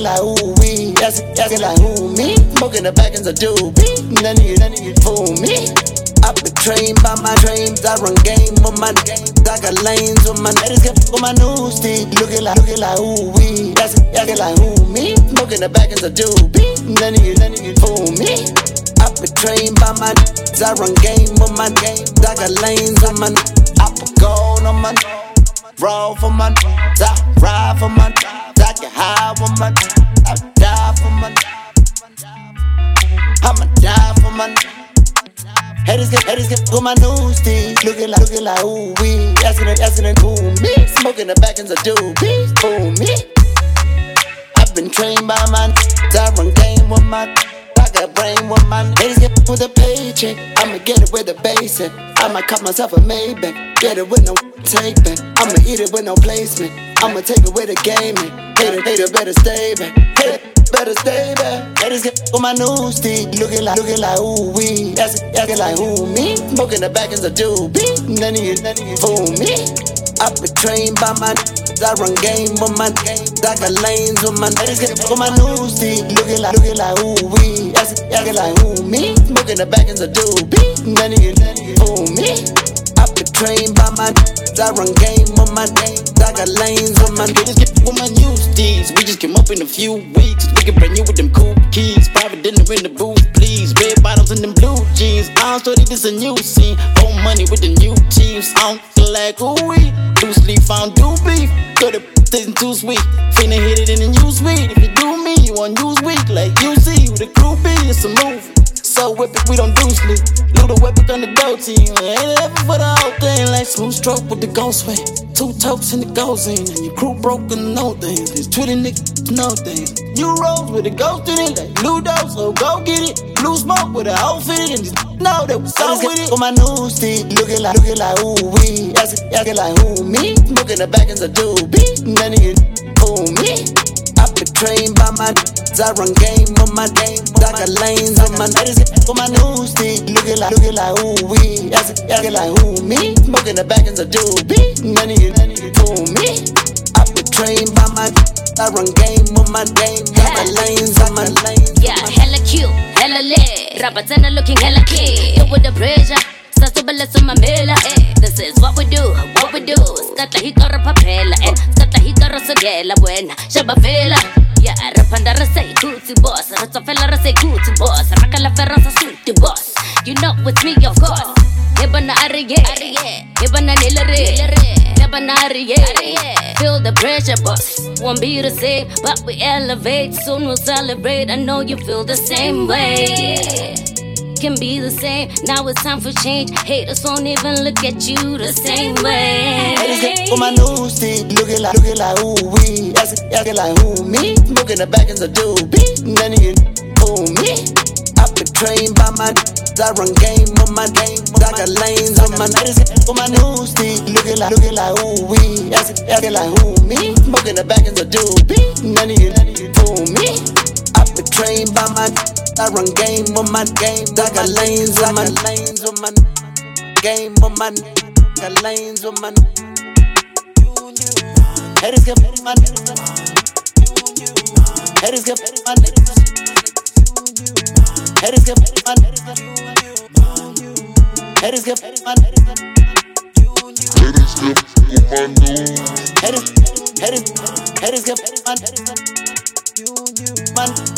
like ooh wee. Asking like who me? Smoking the back ends of doobie. None of you fool me. I've been trained by my dreams. I run game on my games. I got lanes on my niggas get on my news feed. Looking like ooh wee. Asking like who me? Smoking the back ends of doobie. None of you fool me. I've been trained by my I run game on my games. I got lanes on my I put gold on my roll for my I ride for my I get high on my I die for my I'ma die for my Haters get on my news feed. Looking like ooh wee. Asking who me? Smoking the back ends of doobie. Fool me. I've been trained by my I run game with my I got brain with my haters get with a paycheck. I'ma get it with a basic. I might cut myself a Maybach. Get it with no take back. I'ma eat it with no placement. I'ma take it with a gaming. Hater better stay back. Hater better stay back. Haters get on my news feed. Looking like ooh wee. Asking like who me? Smoking the back ends of doobie. None of you fool me. I've been trained by my I run game on my games. I got lanes on my haters get on my news feed. Looking like ooh wee. Asking like who me? Smoking the back ends of doobie. None of you fool me. I've been trained by my I run game on my games. I got lanes on my haters get with my news feeds. We just came up in a few weeks. Looking brand new with them cool keys. Private dinner in the booth, please. Red bottoms and them blue jeans. I don't study this a new scene. Old money with the new teams. I don't feel like ooh wee. Loosely found do beef. Got it isn't too sweet. Finna hit it in the newsweek. If you do me, you on Newsweek. Like you see who the crew be. It's a movie. So epic, we don't do sleep. Luda epic on the dough team. Ain't ever for the whole thing. Like smooth stroke with the ghost way. 2 tokes and it goes in. And your crew broken, no things. These Twitter niggas, no things. You rolls with a ghost in it. Like Ludo, so go get it. Blue smoke with a outfit and just know that we so with it. On my news feed, looking like ooh wee. Asking like who me? Smoking the back ends of doobie. None of you fool me. I've been trained by my I run game on my games. I got lanes on my haters get on my news feed. Looking like ooh wee. Asking like who me? Smoking the back ends of doobie. None of you fool me. I've been trained by my I run game on my games. I got lanes on my lanes. Yeah, hella cute, hella lit. Rapatana looking hella clean. It with the pressure. Sasubala sumamela. This is what we do. Skata hikara papela. Skata hikara sagela buena. Shabafela. Yeah, rapanda rasay kuti boss. Ratafela rasay kuti boss. Rakala ferransa suti boss. You know it's me, of course. Hebana ariye. Hebana nilare. Hebana ariye. Feel the pressure, boss. Won't be the same, but we elevate. Soon we'll celebrate. I know you feel the same way. Can be the same. Now it's time for change. Haters won't even look at you the same way. Haters get on my news feed. Looking like ooh wee. Asking like who me? Smoking the back ends of doobie. None of you fool me. I've been trained by my I run game on my games. I got lanes on my haters get on my news feed. Looking like ooh wee. Asking like who me? Smoking the back ends of doobie. None of you fool me. I've been trained by my I run game on my games. I got lanes on my game on my got lanes on my haters get my haters get my haters get my haters get my haters get my